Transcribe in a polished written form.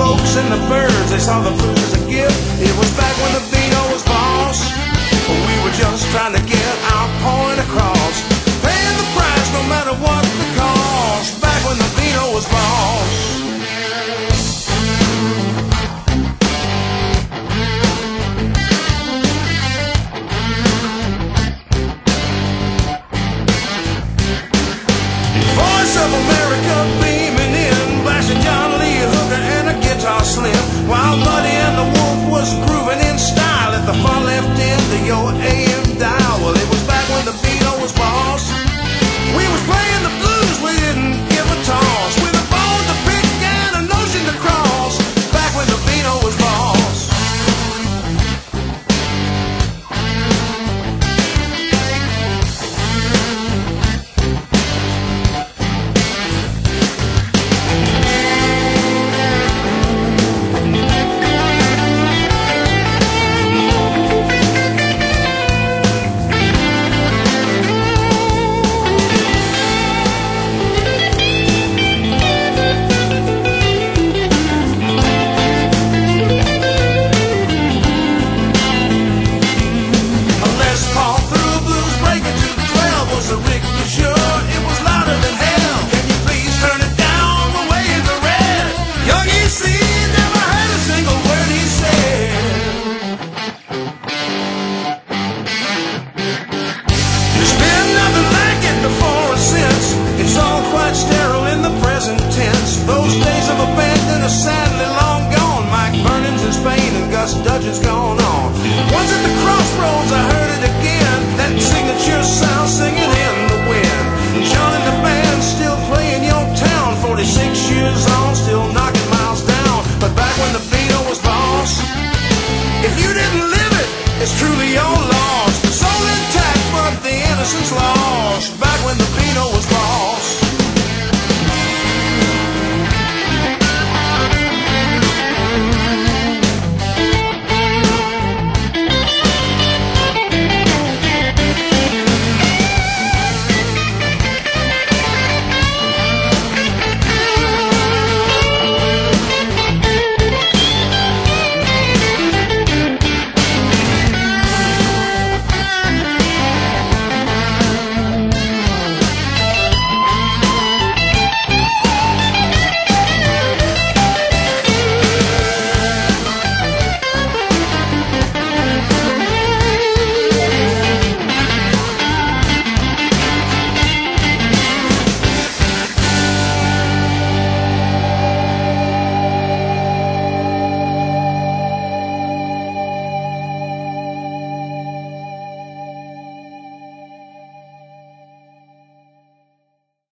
folks and the birds, they saw the blues as a gift. It was back when the Vino was boss. We were just trying to get our point across, paying the price no matter what the cost. Back when the Vino was boss.